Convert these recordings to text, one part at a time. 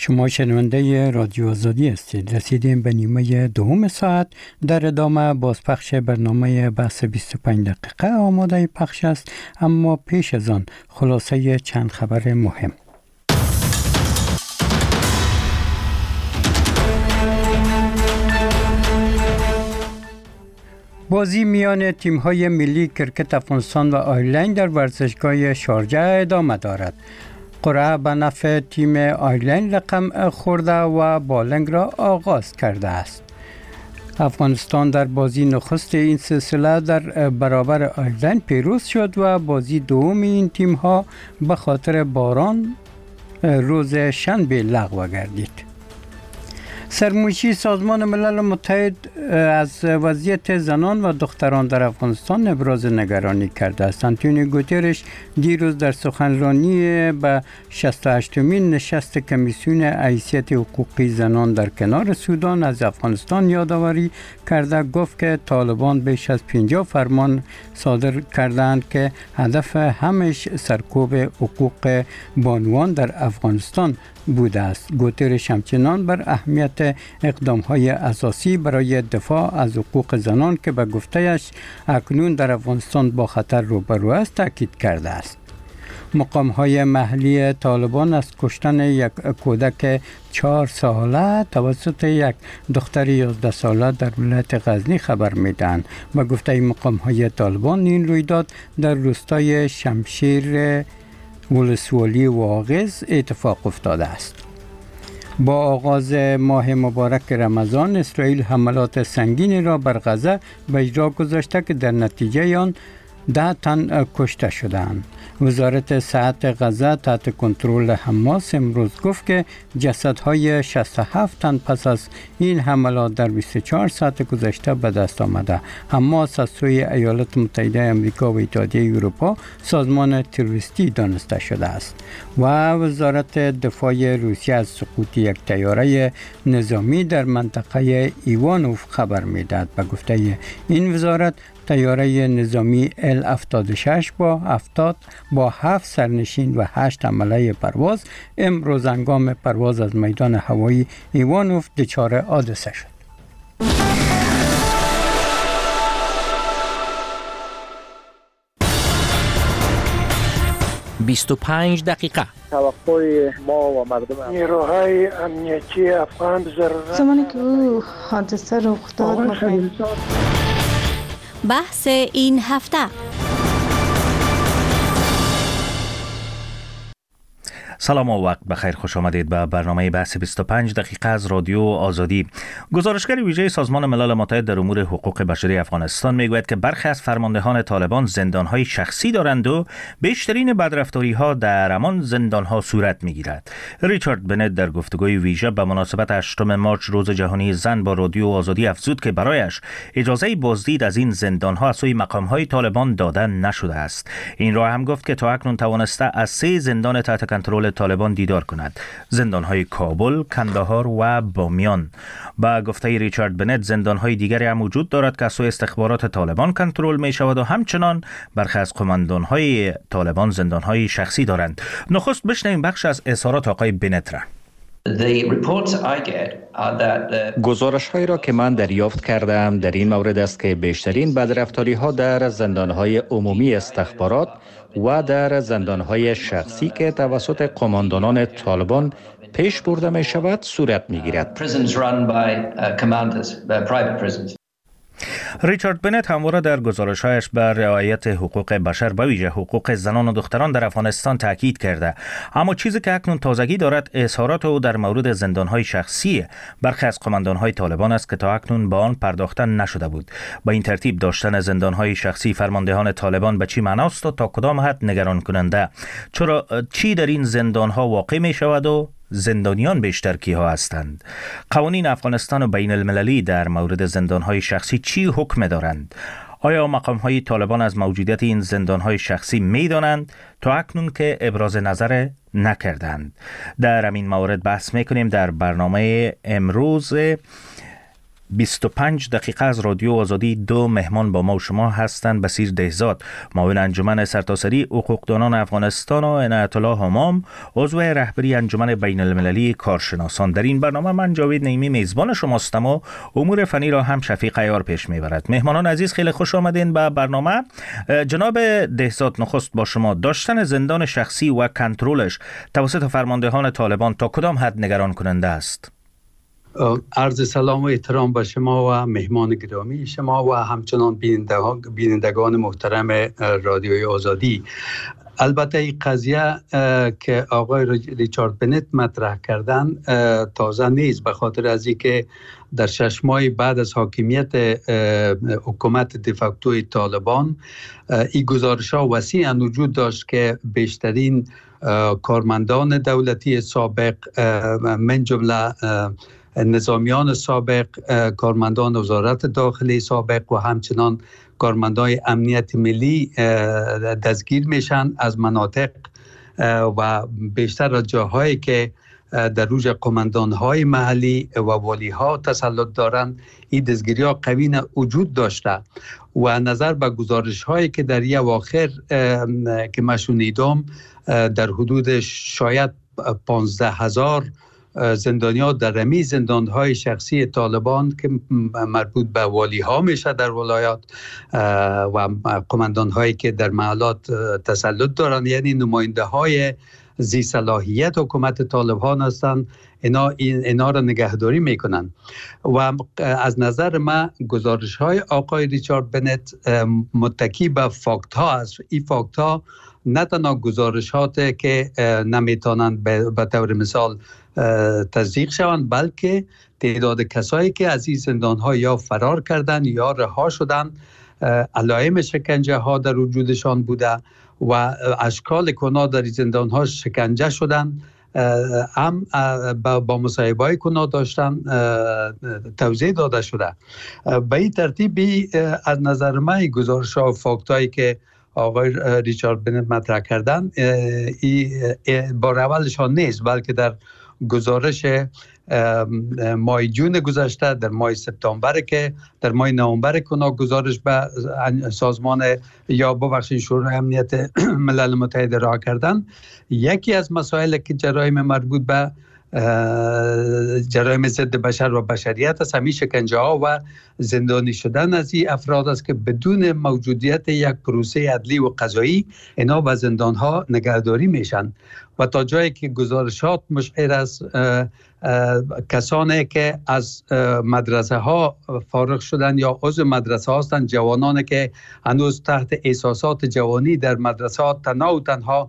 شما شنونده رادیو آزادی هستید. رسیدیم به نیمه دوم ساعت. در ادامه بازپخش برنامه بحث 25 دقیقه آماده پخش است، اما پیش از آن خلاصه چند خبر مهم. بازی میان تیم‌های ملی کرکت افغانستان و آیرلند در ورزشگاه شارجه ادامه دارد. قرعه به نفع تیم آیرلند رقم خورده و بالنگ را آغاز کرده است. افغانستان در بازی نخست این سلسله در برابر آیرلند پیروز شد و بازی دوم این تیم‌ها به خاطر باران روز شنبه لغو گردید. سرمنشی سازمان ملل متحد از وضعیت زنان و دختران در افغانستان ابراز نگرانی کرده است. آنتونیو گوترش دیروز در سخنرانی به 68مین نشست کمیسیون حیثیت حقوقی زنان در کنار سودان از افغانستان یادآوری کرده، گفت که طالبان بیش از 50 فرمان صادر کردند که هدف همش سرکوب حقوق بانوان در افغانستان بوده است. گوترش همچنان بر اهمیت اقدام‌های اساسی برای دفاع از حقوق زنان که به گفته‌اش اکنون در افغانستان با خطر روبرو است تاکید کرده است. مقام‌های محلی طالبان از کشتن یک کودک 4 ساله توسط یک دختر 11 ساله در ولایت غزنی خبر می‌دهند. به گفته مقام‌های طالبان این رویداد در روستای شمشیر ولسوالی واغظ اتفاق افتاده است. با آغاز ماه مبارک رمضان، اسرائیل حملات سنگینی را بر غزه به اجرا گذاشته که در نتیجه آن 10 تن کشته شدند. وزارت صحت غزه تحت کنترل حماس امروز گفت که جسدهای 67 تن پس از این حملات در 24 ساعت گذشته به دست آمده. حماس از سوی ایالات متحده آمریکا و اتحادیه اروپا سازمان تروریستی دانسته شده است. و وزارت دفاع روسیه از سقوط یک طیاره نظامی در منطقه ایوانوف خبر می‌دهد. به گفته این وزارت طیاره نظامی L-76 با 7 سرنشین و 8 عمله پرواز امروز هنگام پرواز از میدان هوایی ایوانوف دچار حادثه شد. «25 دقیقه» توقع ما و مردم نیروهای امنیتی افغان ضرورت زمانی که او حادثه رخ داد بحث این هفته. سلام و وقت بخیر، خوش آمدید به برنامه بحث 25 دقیقه از رادیو آزادی. گزارشگر ویژه سازمان ملل متحد در امور حقوق بشری افغانستان میگوید که برخی از فرماندهان طالبان زندانهای شخصی دارند و بیشترین بدرفتاری‌ها در همان زندانها صورت میگیرد. ریچارد بنت در گفتگوی ویژه به مناسبت 8 مارچ روز جهانی زن با رادیو آزادی افزود که برایش اجازه بازدید از این زندانها از سوی مقام‌های طالبان داده نشده است. این را هم گفت که تا اکنون توانسته از 3 زندان تحت کنترل طالبان دیدار کند: زندان‌های کابل، کندهار و بامیان. با گفته ریچارد بنت زندان‌های دیگری هم وجود دارد که از سوی استخبارات طالبان کنترل می‌شود و همچنان برخی از قماندان‌های طالبان زندان‌های شخصی دارند. نخست بشنویم بخش از اظهارات آقای بنت را. گزارش‌هایی را که من دریافت کردم در این مورد است که بیشترین بدرفتاری‌ها در زندان‌های عمومی استخبارات و در زندان‌های شخصی که توسط قماندانان طالبان پیش برده می‌شود صورت می‌گیرد. ریچارد بنت همواره در گزارش‌هایش بر رعایت حقوق بشر به ویژه حقوق زنان و دختران در افغانستان تاکید کرده، اما چیزی که اکنون تازگی دارد اظهارات او در مورد زندان‌های شخصی برخی از قماندان‌های طالبان است که تا اکنون به آن پرداخته نشده بود. با این ترتیب داشتن زندان‌های شخصی فرماندهان طالبان به چی معناست و تا کدام حد نگران کننده؟ چرا چی در این زندان‌ها واقع می‌شود و زندانیان بیشتر کیها هستند؟ قوانین افغانستان و بین المللی در مورد زندانهای شخصی چی حکم دارند؟ آیا مقامهای طالبان از موجودیت این زندانهای شخصی میدانند تا اکنون که ابراز نظر نکردند؟ در همین مورد بحث میکنیم در برنامه امروز 25 دقیقه از رادیو آزادی دو مهمان با ما و شما هستند. بصیر دهزاد، معاون انجمن سرتاسری حقوقدانان افغانستان، و عنایت الله همام، عضو رهبری انجمن بین المللی کارشناسان. در این برنامه من جاوید نعیمی میزبان شماستم و امور فنی را هم شفیق عیار پیش میبرد. مهمانان عزیز خیلی خوش آمدین به برنامه. جناب دهزاد، نخست با شما، داشتن زندان شخصی و کنترلش توسط فرماندهان طالبان تا کدام حد نگران کننده است؟ عرض سلام و احترام به شما و مهمان گرامی شما و همچنان بینندگان محترم رادیوی آزادی. البته این قضیه که آقای ریچارد بنت مطرح کردن تازه نیست، به خاطر از اینکه در 6 ماه بعد از حاکمیت حکومت دفاکتوی طالبان این گزارش‌ها وسیعاً وجود داشت که بیشترین کارمندان دولتی سابق، من جمله نظامیان سابق، کارمندان وزارت داخلی سابق و همچنان کارمندان امنیت ملی دستگیر میشن از مناطق و بیشتر از جاهایی که در روز قماندان‌های محلی و والی‌ها تسلط دارند این دستگیری‌ها قوی وجود داشته و نظر به گزارش‌هایی که در یک اواخر که من شنیدم در حدود شاید 15,000 زندانیان در رمی زندان‌های شخصی طالبان که مربوط به والی‌ها میشه در ولایات و قماندان‌هایی که در محلات تسلط دارند، یعنی نماینده‌های ذی صلاحیت حکومت طالبان هستند، اینا را نگهداری میکنن. و از نظر من گزارش‌های آقای ریچارد بنت متکی به فاکت‌ها است. این فاکت‌ها نه تنها گزارشاتی که نمیتونند به طور مثال تصدیق شوند، بلکه تعداد کسایی که از این زندان‌ها یا فرار کردند یا رها شدند، علائم شکنجه ها در وجودشان بوده و اشکال کنا در زندان‌ها شکنجه شدند، هم با مصاحبه‌های کنا داشتن توضیح داده شده. به این ترتیبی از نظر من گزارش‌ها و فاکتایی که آقای ریچارد بنت مطرح کردن بار اولشان نیست، بلکه در گزارش ماه جون گذشته، در ماه سپتامبر که در ماه نوامبر کنا گزارش به سازمان یا ببخشید شورای امنیت ملل متحد ارائه کردن. یکی از مسائل که جرایم مربوط به جرایم ضد بشر و بشریت است، همین شکنجه ها و زندانی شدن از این افراد است که بدون موجودیت یک پروسه عدلی و قضایی اینا به زندان ها نگهداری میشن و تا جایی که گزارشات مشعر است کسانی که از مدرسه ها فارغ شدن یا عضو مدرسه هستند، جوانانی که هنوز تحت احساسات جوانی در مدرسه ها تنها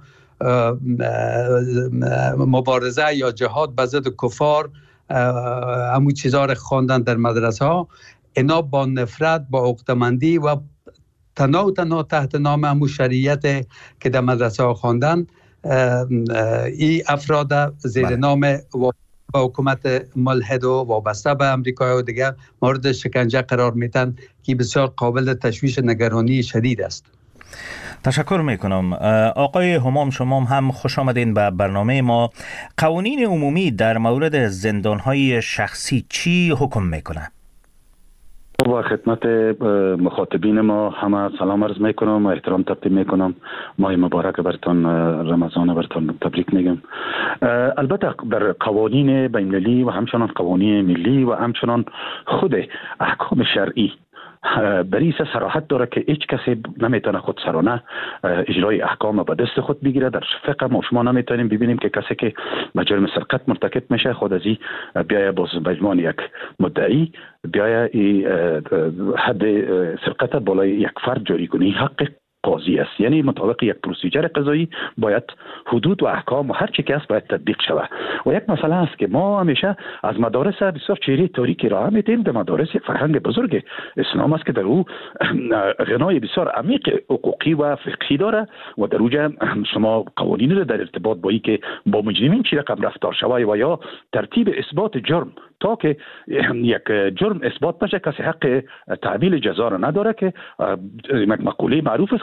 مبارزه یا جهاد به ضد کفار همون چیزا رو خواندن در مدرسه ها، اینا با نفرت، با عقده‌مندی و تنها تحت نام همون شریعت که در مدرسه ها خواندن، این افراد زیر نام با حکومت ملحد و وابسته به امریکا و دیگر مورد شکنجه قرار میتن که بسیار قابل تشویش نگرانی شدید است. تشکر میکنم. آقای همام، شما هم خوش آمدین به برنامه ما. قوانین عمومی در مورد زندانهای شخصی چی حکم میکنه؟ با خدمت مخاطبین ما همه سلام عرض میکنم و احترام تقدیم میکنم. ماه مبارک برتون، رمضان برتون تبریک میگم. البته در قوانین بین‌المللی و همچنان قوانین ملی و همچنان خود احکام شرعی بریس صراحت داره که هیچ کسی نمیتونه خود سرانه اجرای احکام به دست خود بگیره. در فقه ما شما نمیتونیم ببینیم که کسی که به جرم سرقت مرتکب میشه خود ازی بیایه باز به عنوان یک مدعی بیایه حد سرقت بالای یک فرد جاری کنی. حق قاضی است، یعنی مطابق یک پروسیجر قضایی باید حدود و احکام و هر چی که است باید تطبیق شود. و یک مسئله است که ما همیشه از مدارس بسیار چهره تاریکی را میدیم. در مدارس یک فرهنگ بزرگ اسلام است که در او غنای بسیار عمیق حقوقی و فقهی داره و در اوجه شما قوانین را در ارتباط با که با مجرمین چی رقم رفتار شود و یا ترتیب اثبات جرم تا که یک جرم اثبات نشه کسی حق تعمیل جزا را نداره، که یک مقوله معروف است که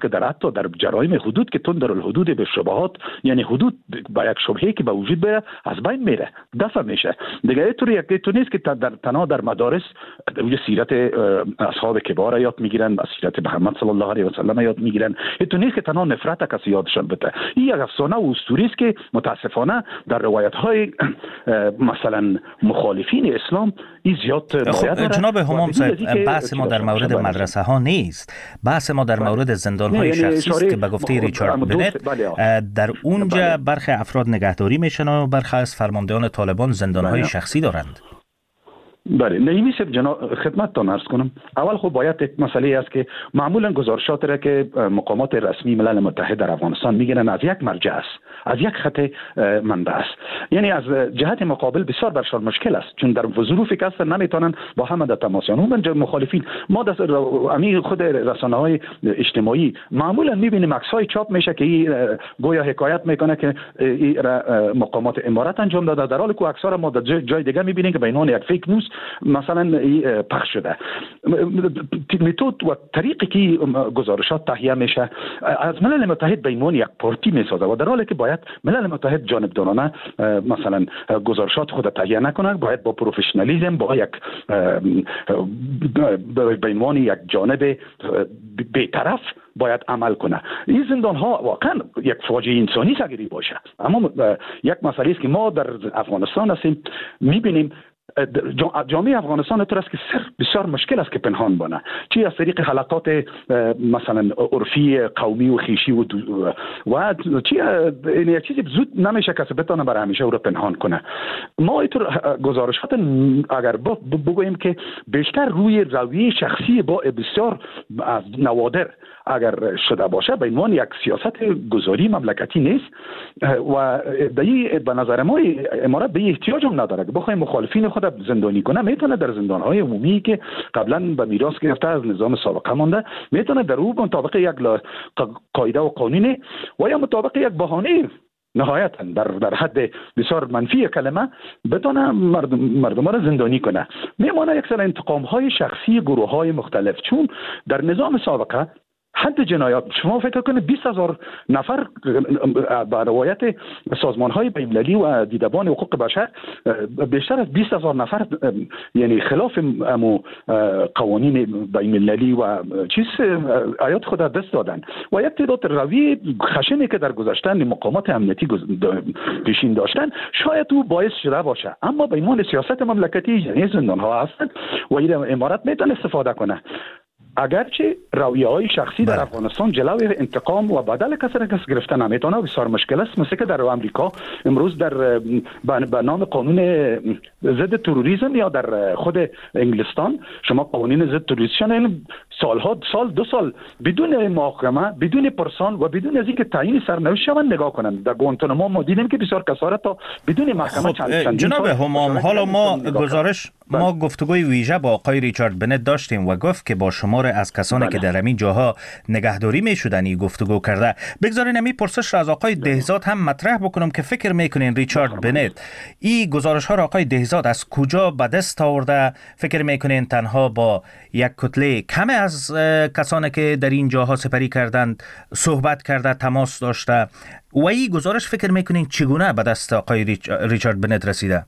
در حتی در جرایم حدود که تون در الحدود به شبهات، یعنی حدود با یک شبهه که به وجود بیاد از بین میره، دفع میشه دیگه. اینطوری تو نیست که تنها در مدارس سیرت اصحاب کبار یاد میگیرن، سیرت محمد صلی الله علیه و سلم یاد میگیرن. تو نیست که تنها نفرت کسی یادشان بده. این یک افسانه و اسطوره است که متاسفانه در روایت های مثلا مخالفین اسلام این زیاد مایه داره. جناب همام صاحب، بحث ما در مورد مدرسه ها نیست، بحث ما در مورد زندان های شخصی است که به گفته ریچارد بنت در اونجا برخی افراد نگهداری میشن و برخی از فرماندهان طالبان زندان های شخصی دارند. بله، نمیشه جناب خدمتتان عرض کنم. اول خب باید یک مسئله است که معمولا گزارشات را که مقامات رسمی ملل متحد در افغانستان میگیرن از یک مرجع است، از یک خط منبع است. یعنی از جهت مقابل بسیار برشان مشکل است، چون در ظروفی که هستن نمیتونن با همه در تماس یابند. مخالفین ما در امی خود رسانه‌های اجتماعی معمولا میبینیم عکس‌های چاپ میشه که این گویا حکایت میکنه که مقامات امارات انجام داده، در حالی که عکس‌ها را ما در جای دیگه میبینیم که به عنوان یک فیک نیوز مثلا پخش شده. متد و طریقی که گزارشات تهیه میشه از ملل متحد به عنوان یک پارتی میسازه و در حالی که باید ملل متحد جانبدارانه مثلا گزارشات خود تهیه نکنه، باید با پروفشنالیسم، با یک به عنوان یک جانب بی‌طرف باید عمل کنه. این زندان ها واقعا یک فاجعه انسانی سگری باشه، اما یک مسئله است که ما در افغانستان هستیم میبینیم. جامعه افغانستان طور است که بسیار مشکل است که پنهان بانه، چی از طریق حلقات مثلا عرفی قومی و خیشی و چی یک چیزی زود نمیشه کسی بتونه برای همیشه او را پنهان کنه. ما اینطور گزارشات اگر بگوییم که بیشتر روی رویه شخصی با بسیار از نوادر اگر شده باشه به عنوان یک سیاست گذاری مملکتی نیست و به نظر ما امارات به احتیاج هم نداره که بخوایم مخالفین خود زندانی کنه. میتونه در زندان‌های عمومی که قبلا به میراث گرفته از نظام سابقه مانده، میتونه در او مطابق یک قاعده و قانون و یا مطابق یک بهانه نهایتا در حد بسیار منفی کلمه بتونه مردم را زندانی کنه. میمونه یک سری انتقام‌های شخصی گروه‌های مختلف، چون در نظام سابقه حد جنایات شما فکر کنید 20,000 نفر به روایت سازمان‌های بین‌المللی و دیدبان حقوق بشر بیشتر از 20,000 نفر یعنی خلاف قوانین بین‌المللی و آیات خود دست دادن و یک تعداد روی خشنی که در گذشتن مقامات امنیتی پیشین داشتن شاید او باعث شده باشه، اما به عنوان سیاست مملکتی یعنی زندان‌ها هستند و این امارات میتونه استفاده کنه. اگرچه رویه‌های شخصی در افغانستان جلوی انتقام و بدل کس گرفته نمیتونه، بسیار مشکل است. مثل که در آمریکا امروز در به نام قانون ضد تروریسم یا در خود انگلستان شما قوانین ضد تروریسم سال 2 سال بدون محاکمه، بدون پرسان و بدون از اینکه تعیین سرنوشت شوند نگاه کنند. در گوانتانامو ما دیدیم که بسیار کسا را تا بدون محکمه جناب همام، حالا ما گفتگوی ویژه با آقای ریچارد بنت داشتیم و گفت که با شمار از کسانی که در همین جاها نگهداری میشدن گفتگو کرده. بگذارین همین پرسش را از آقای دهزاد هم مطرح بکنم که فکر میکنین ریچارد بنت این گزارش ها را آقای دهزاد از کجا به دست آورده؟ فکر میکنین تنها با یک کتله کم از کسانی که در این جاها سپری کردند صحبت کرده، تماس داشته و این گزارش فکر میکنین چگونه به دست آقای ریچارد بنت رسیده؟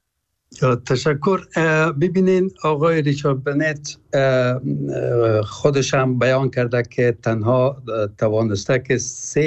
تشکر. ببینین آقای ریچارد بنت خودش هم بیان کرده که تنها توانسته که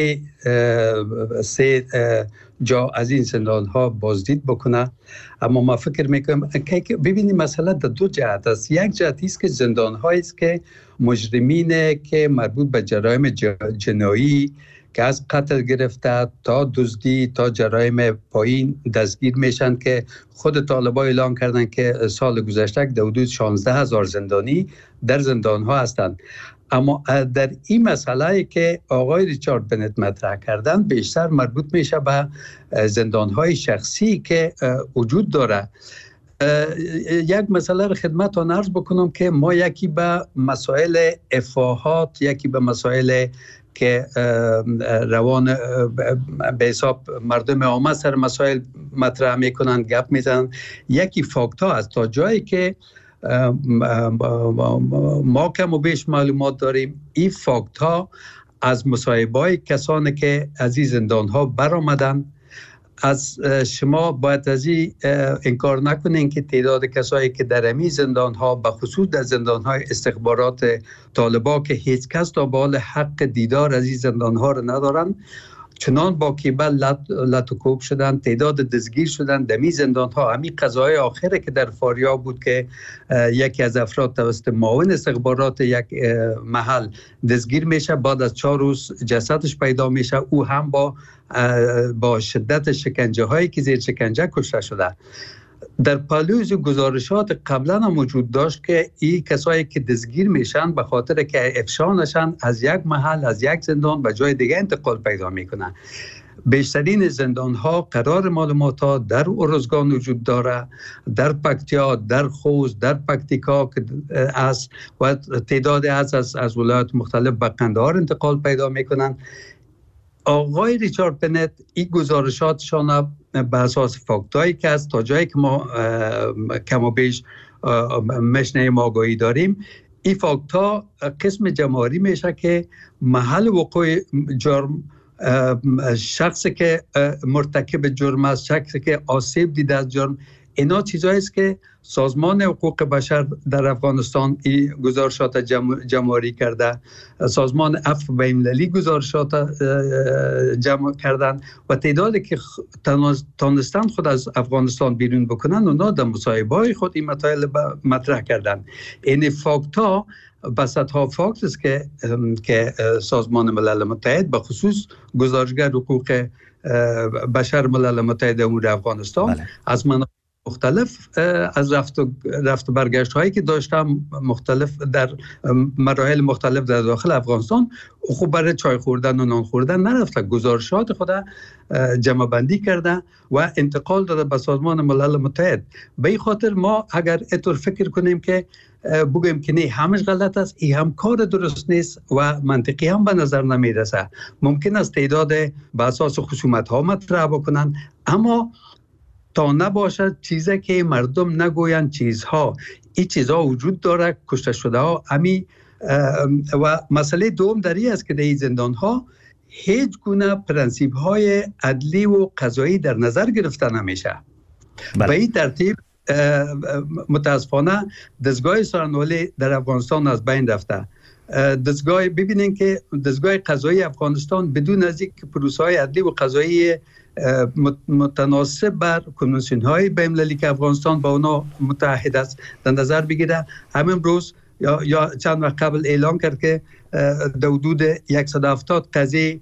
سه جا از این زندان ها بازدید بکنه، اما ما فکر میکنم که ببینیم مسئله در 2 جهت است. یک جهتی است که زندان هایی است که مجرمین که مربوط به جرایم جنایی که از قتل گرفته تا دزدی تا جرایم پایین دستگیر میشن که خود طالبان اعلان کردن که سال گذشته در حدود 16,000 زندانی در زندان ها هستند. اما در این مسئله که آقای ریچارد بنت مطرح کردن بیشتر مربوط میشه به زندان های شخصی که وجود داره. یک مسئله رو خدمتتان عرض بکنم که ما یکی به مسائل افاهات، یکی به مسائل که روان به حساب مردم عامه سر مسائل مطرح میکنن گپ میزنن. یکی فاکتا است تا جایی که ما کم و بیش معلومات داریم این فاکتا از مصاحبه‌های کسانی که از این زندان‌ها برآمدن. از شما باید از این انکار نکنین که تعداد کسایی که در همین زندان‌ها به خصوص در زندان‌های استخبارات طالبان که هیچ کس تا به حال حق دیدار از این زندان‌ها رو ندارن، چنان با کیبل لط و کوب شدن، تعداد دزگیر شدن در می زندان‌ها. همین قضای آخره که در فاریاب بود که یکی از افراد توسط معاون استخبارات یک محل دزگیر میشه، بعد از 4 روز جسدش پیدا میشه، او هم با شدت شکنجه هایی که زیر شکنجه کشته شده. در پالوز گزارشات قبلا هم وجود داشت که این کسایی که دزگیر میشن به خاطر که افشا نشن از یک محل، از یک زندان به جای دیگه انتقال پیدا میکنن. بیشترین زندان ها قرار معلومات ها در ارزگان وجود داره، در پکتیا، در خوست، در پکتیکا که است و تعداد از ولایات مختلف به قندهار انتقال پیدا میکنن. آقای ریچارد بنت این گزارشاتشان به اساس فاکتایی که از تا جایی که ما کم و بیش مشنیم آگاهی داریم، این فاکتا قسم جمعاری میشه که محل وقوع جرم، شخصی که مرتکب جرم است، شخصی که آسیب دیده از جرم، اینا چیزایی است که سازمان حقوق بشر در افغانستان این گزارشات جمع‌آوری کرده، سازمان عفو بین‌المللی گزارشات جمع کردن و تعدادی که تانستن خود از افغانستان بیرون بکنن اونا در مصاحبه‌های خود این مطالب مطرح کردن. این فاکتا بسطها فاکت است که سازمان ملل متحد به خصوص گزارشگر حقوق بشر ملل متحد امور افغانستان از منابع مختلف از رفت و برگشت هایی که داشتم مختلف در مراحل مختلف در داخل افغانستان، خوب برای چای خوردن و نان خوردن نرفته، گزارشات خود جمع بندی کرده و انتقال داده به سازمان ملل متحد. به این خاطر ما اگر اینطور فکر کنیم که بگیم که نه همش غلط است، این هم کار درست نیست و منطقی هم به نظر نمیرسه. ممکن است تعداد به اساس خصومت ها مطرح بکنن، اما تا نباشد چیزی که مردم نگوین چیزها، این چیزها وجود داره، کشته شده ها امی. و مسئله دوم در این است که در این زندان ها هیچ گونه پرنسیب های عدلی و قضایی در نظر گرفته نمیشه. به این ترتیب متاسفانه دستگاه سارنوالی در افغانستان از بین رفته. ببینین که دستگاه قضایی افغانستان بدون از اینکه پروسه‌های عدلی و قضایی متناسب بر کنوانسیون های بین‌المللی که افغانستان با اونا متحد است در نظر بگیره، همین روز یا چند وقت قبل اعلام کرد که در حدود 170 قضیه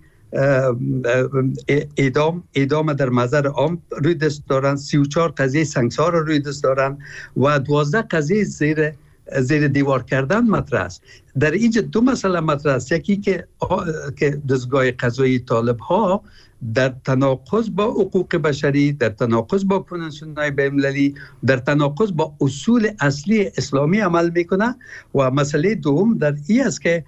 اعدام در محضر عام روی دست دارن، 34 قضیه سنگسار روی دست دارن و 12 قضیه زیر دیوار کردن مطرح است. در اینجا دو مسئله مطرح است، یکی که دستگاه قضایی طالب ها در تناقض با حقوق بشری، در تناقض با کنوانسیون‌های بین‌المللی، در تناقض با اصول اصلی اسلامی عمل میکنه. و مسئله دوم در این است که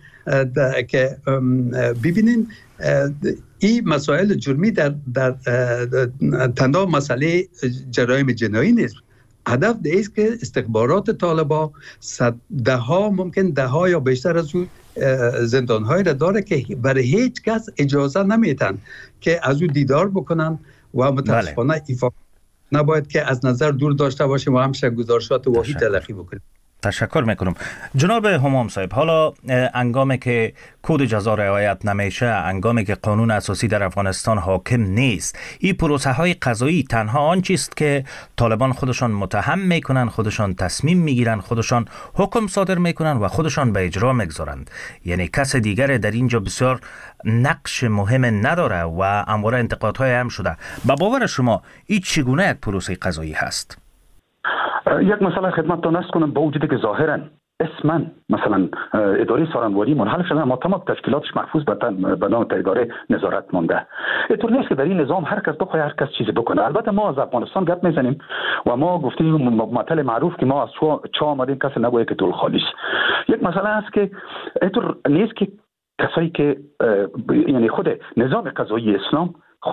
ببینین این مسائل جرمی در تنها مسئله جرایم جنایی نیست. هدف است که استخبارات طالبان ممکن ده ها یا بیشتر از اون زندان‌های را داره که برای هیچ کس اجازه نمیتن که از اون دیدار بکنن و متاسفانه نباید که از نظر دور داشته باشیم و همیشه گزارشات واهی تلقی بکنیم. تشکر میکنم. جناب همام صاحب، حالا انگامی که کد جزا رعایت نمیشه، انگامی که قانون اساسی در افغانستان حاکم نیست، این پروسه های قضایی تنها آن چیست که طالبان خودشان متهم میکنن، خودشان تصمیم میگیرن، خودشان حکم صادر میکنن و خودشان به اجرا میگذارند، یعنی کس دیگر در اینجا بسیار نقش مهم نداره و همواره انتقادهای هم شده. به باور شما این چگونه یک پروسه قضایی هست؟ یک مسئله خدمتتان عرض کنم، با وجودی که ظاهرا اسما مثلا اداره سارنواری منحل شده اما تمام تشکیلاتش محفوظ به نام اداره نظارت مانده. اینطور نیست که در این نظام هر کس بخواد هر کس چیزی بکنه. البته ما از افغانستان گپ میزنیم و ما گفتیم مطلب معروف که ما از چا آمدیم کسی نگوید که طول خالی است. یک مسئله است که اینطور نیست که کسایی که یعنی خود نظام قضایی اسلام خودش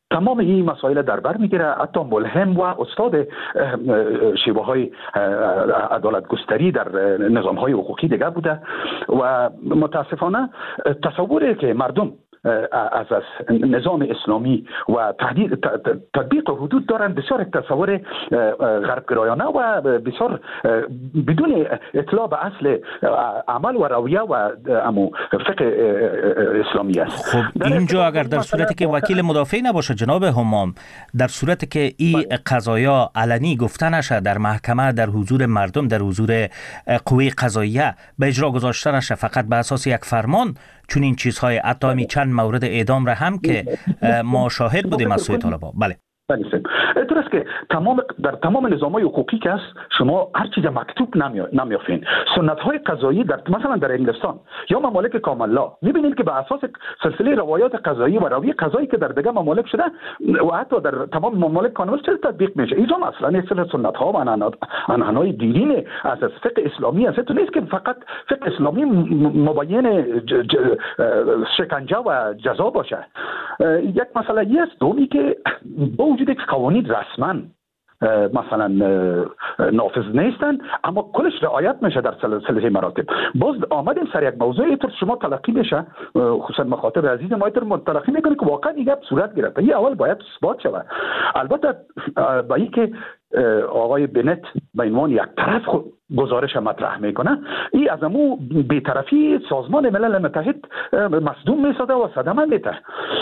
تمام این مسائل در بر میگیره. حتی ملهم و استاد شیوه های عدالت گستری در نظام های حقوقی دیگه بوده و متاسفانه تصوری که مردم از نظام اسلامی و تطبیق حدود دارن بسیار تصور غربگرایانه و بسیار بدون اطلاع به اصل عمل و رویه و فقه اسلامی است. خب اینجا اگر در صورتی که وکیل مدافع نباشه جناب همام، در صورتی که این قضایا علنی گفته نشه در محکمه، در حضور مردم، در حضور قوه قضاییه به اجرا گذاشته نشه، فقط به اساس یک فرمان، چون این چیزهای حتی چند مورد اعدام را هم که ما شاهد بودیم از سوی طالبان. بله درست که در تمام نظام‌های حقوقی که است شما هر چیز مکتوب نمیافین. سنت‌های قضایی مثلا در انگلستان یا ممالک کامل لا می‌بینید که به اساس سلسله روایات قضایی و رویه قضایی که در دیگر ممالک شده و حتی در تمام ممالک کامل شده تطبیق میشه. اینجا مثلا سنت‌ها و عنعنای دیرین از فقه اسلامی است. تو نیست که فقط فقه اسلامی مبین شکنجه و جزا باشه. یک مسئله است دومی که وجود یک قوانین رسما مثلا نافذ نیستن اما کلش رعایت میشه در سلسله مراتب. باز آمدیم سر یک موضوع اینطور شما تلقی بشه، خصوصا مخاطب عزیز ما اینطور تلقی میکنه که واقعا این گپ صورت گرفته. این اول باید اثبات شود. البته با اینکه آقای بنت به عنوان یک طرف گزارش مطرح میکنه، این از امو بی‌طرفی سازمان ملل متحد مصدوم میسازه و صدمه میده.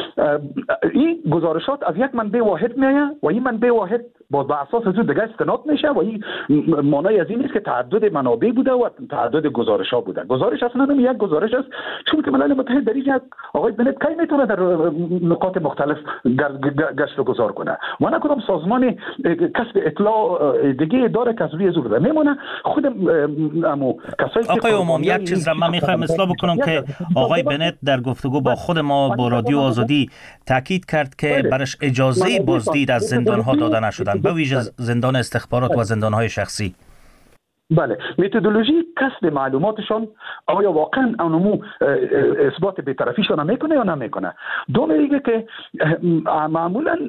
این گزارشات از یک منبع واحد میایه و این منبع واحد باز به اساس از دیگه استناد میشه و این معنای از این نیست که تعدد منابع بوده و تعدد گزارش ها بوده. گزارش اصلا یک گزارش است، چون که ملل متحد در اینجا آقای بنت کی میتونه در نقاط مختلف گشت و گذار کنه و نه کدام سازمان کسب اطلاع دیگه داره که از روی زور میمونه. خود آقای امام یک چیز را من میخوایم اصلاح بکنم که آقای بنت در گفتگو با خود ما با رادیو آزادی تاکید کرد که برش اجازه بازدید از زندان‌ها داده نشدن، به ویژه زندان استخبارات و زندان‌های شخصی. بله، متدولوژی کسب معلوماتشان آیا واقعا اونمو اثبات بی‌طرفیشون میکنه یا نمیکنه. دوم دیگه که معمولا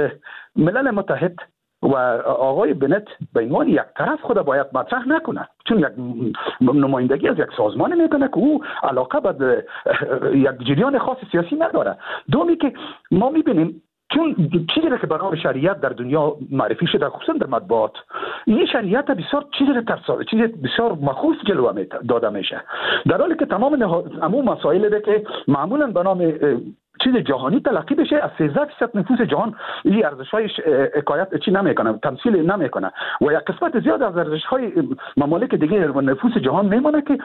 ملل متحد و آقای بنت به عنوان یک طرف خود باید مطرح نکنه، چون یک نمایندگی از یک سازمان میکنه که او علاقه به یک جریان خاص سیاسی نداره. دومی که ما میبینیم چون چیزی که به نام شریعت در دنیا معرفی شده خصوصا در مطبوعات، این شریعت بسیار چیز بسیار مخوف جلوه داده میشه، در حالی که تمام مسائل که معمولا به نام چیز جهانی تلقی بشه از 13% نفوس جهان این ارزش‌های حکایت چی نمیکنه، تمثیل نمیکنه و یک قسمت زیاد از ارزش‌های ممالک دیگه و نفوس جهان میمونه که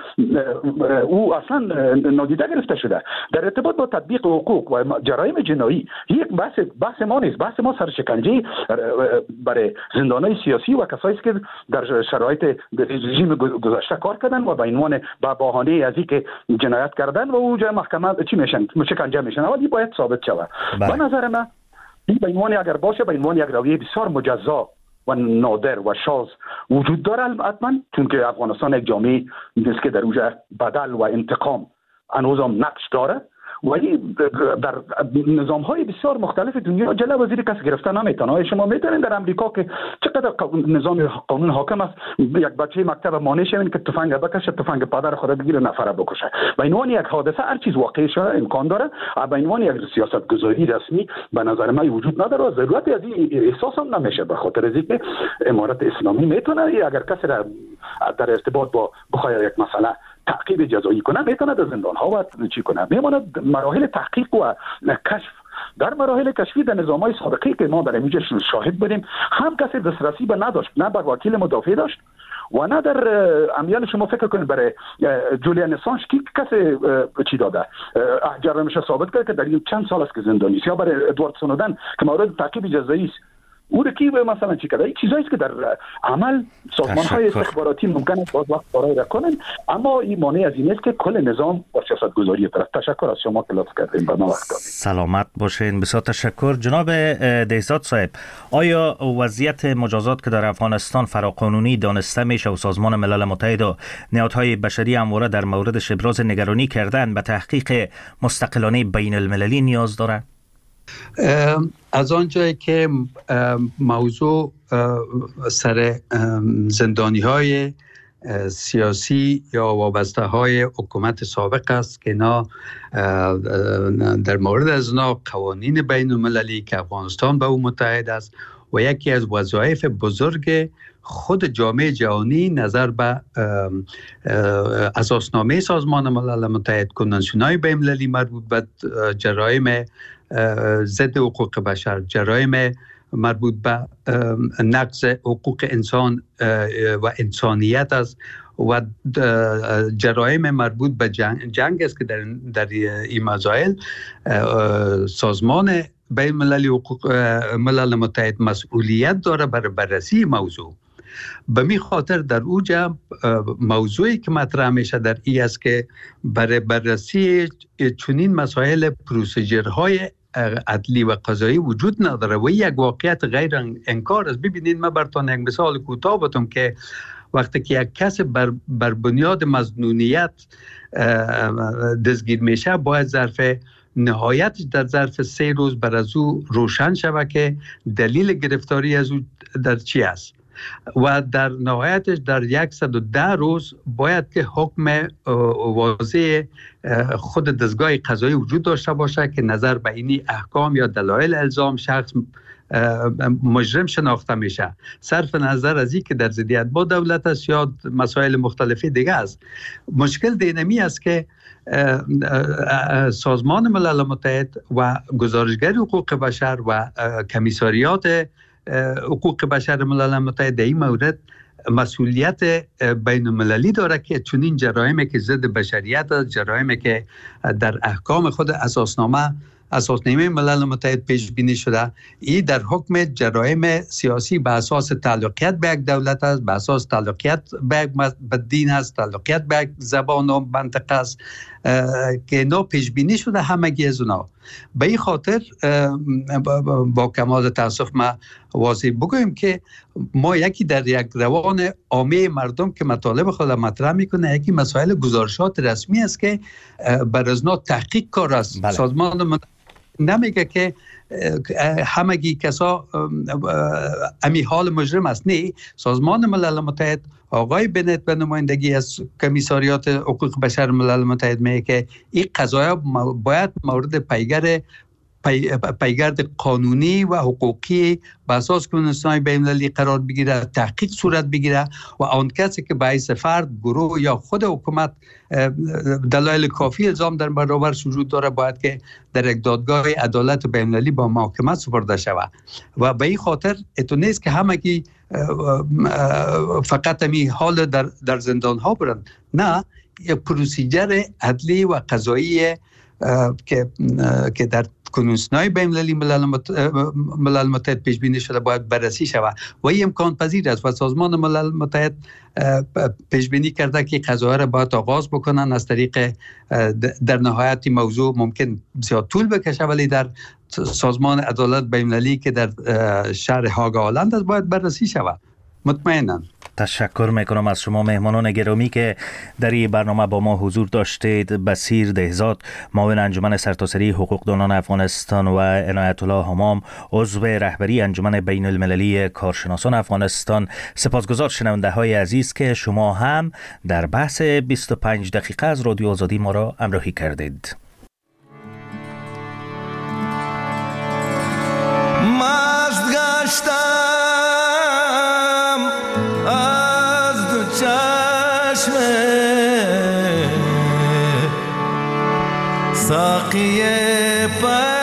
او اصلا نادیده گرفته شده. در ارتباط با تطبیق حقوق و جرایم جنایی یک بحث ما نیست. بحث ما سرشکنجه برای زندانای سیاسی و کسایی که در شرایط رژیم گذشته کار کردن و به عنوان با بهانه از اینکه جنایت کردن و اونجا محکمه چی میشن، شکنجه میشن. ولی باید ثابت شود. به نظر من این به عنوان اگر باشه به عنوان یک رویه بسیار مجزا و نادر و شاذ وجود داره حتما، چون که افغانستان یک جامعه نیست که در اونجا بدل و انتقام هنوزم نقش داره و این در نظام‌های بسیار مختلف دنیا جلوه وزیر کسی گرفته نمیتونه. شما می‌دونید در امریکا که چقدر نظام قانون حاکم است، یک بچه مکتب مانع شوین که تفنگ بکشه، تفنگ پدر خود بگیره، نفر بکشه. به عنوان یک حادثه هر چیز واقع شده امکان داره. به عنوان یک سیاست گذاری رسمی به نظر من وجود نداره و ضرورت از این احساس هم نمیشه، به خاطر اینکه امارت اسلامی میتونه اگر کسی را در ارتباط با بخواد یک مسئله تعقیب جزایی کنه میتونه در زندان ها و چی کنه. میمونه مراحل تحقیق و کشف. در مراحل کشفی در نظام‌های سابقه که ما در اینجا شاهد بودیم هم کسی دسترسی به نداشت، نه بر وکیل مدافع داشت و نه در امیال شما فکر کنید برای جولیان اسانژ کی کسی چی داده جرمش ثابت کرد که در این چند سال است که زندانی است، یا برای ادوارد سنودن که مورد تعقیب جزایی است او رکی به مثلا چی کرده. این چیزایی است که در عمل سازمان‌های استخباراتی ممکنه باز وقت برای کنن، اما این مانع از این است که کل نظام با سیاست‌گذاری طرف. تشکر از شما که لطف کردین به ما وقت دادید. سلامت باشین. بسیار تشکر. جناب دهزاد صاحب، آیا وضعیت مجازات که در افغانستان فراقانونی دانسته میشه و سازمان ملل متحد و نهادهای بشری همواره در موردش ابراز نگرانی کردن به تحقیق مستقلانه بین المللی نیاز داره؟ از آنجایی که موضوع سر زندانی های سیاسی یا وابسته های حکومت سابق است که اینا در مورد از اینا قوانین بین المللی که افغانستان به او متحد است و یکی از وظایف بزرگ خود جامعه جهانی نظر به اساسنامه سازمان ملل متحد، کنوانسیون‌های بین المللی مربوط به جرایم ضد حقوق بشر، جرایم مربوط به نقض حقوق انسان و انسانیت است و جرایم مربوط به جنگ است که در این مسائل سازمان بین المللی حقوق ملل متحد مسئولیت داره برای بررسی موضوع. به می خاطر در اوجا موضوعی که مطرح میشه در ای است که برای بررسی چنین مسائل پروسیجرهای عدلی و قضایی وجود نداره و یک واقعیت غیر انکار است. ببینید من براتون یک مثال کوتاه بگم که وقتی که یک کس بر بنیاد مظنونیت دستگیر میشه باید ظرف نهایتش در ظرف 3 روز بر از او روشن شود که دلیل گرفتاری از او در چی است و در نهایتش در 110 روز باید که حکم واضح خود دستگاه قضایی وجود داشته باشه که نظر به اینی احکام یا دلایل الزام شخص مجرم شناخته میشه، صرف نظر از این که در ضدیت با دولت است یا مسائل مختلفی دیگه است. مشکل دینمی است که سازمان ملل متحد و گزارشگر حقوق بشر و کمیساریات حقوق بشر ملل متحد در این مورد مسئولیت بین المللی داره که چنین جرایمی که ضد بشریت است، جرایمی که در احکام خود اساسنامه ملل متحد پیش بینی شده، این در حکم جرایم سیاسی به اساس تعلقیت به یک دولت است، به اساس تعلقیت به دین است، تعلقیت به یک زبان و منطقه است که اینا پیش بینی شده همگی از اونا. به این خاطر با کمال تاسف ما واضح بگویم که ما یکی در یک روان عامه مردم که مطالب خود مطرح میکنه، یکی مسائل گزارشات رسمی است که بر ازنا تحقیق کار است. بله. سازمان نمیگه که همگی کسا امی حال مجرم است. نه، سازمان ملل متحد آقای بنت به نمایندگی از کمیساریات حقوق بشر ملل متحد میگه که این قضایا باید مورد پیگرد قانونی و حقوقی به اساس کنوانسیون‌های بین المللی قرار بگیره، تحقیق صورت بگیره و آن کسی که به حیث فرد، گروه یا خود حکومت دلایل کافی الزام در برابرش وجود داره باید که در یک دادگاه عدالت بین المللی با محاکمه سپرده شود. و به این خاطر اتو نیست که همگی فقط می حال در زندان ها برن. نه، یک پروسیجر عدلی و قضایی که در کنوانسیون‌های بین المللی ملل متحد پیش بینی شده باید بررسی شود و این امکان پذیر است و سازمان ملل متحد پیش بینی کرده که قضایا را باید آغاز بکنن از طریق در نهایت موضوع ممکن زیاد طول بکشه ولی در سازمان عدالت بین المللی که در شهر هاگ هلند است باید بررسی شود. مطمئناً. تشکر میکنم از شما مهمانان گرامی که در این برنامه با ما حضور داشتید. بصیر دهزاد، معاون انجمن سرتاسری حقوقدانان افغانستان و عنایت الله حمام، عضو رهبری انجمن بین المللی کارشناسان افغانستان. سپاسگزار شنونده های عزیز که شما هم در بحث 25 دقیقه از رادیو آزادی ما را همراهی کردید. مست گشتم از دو چشم ساقی پر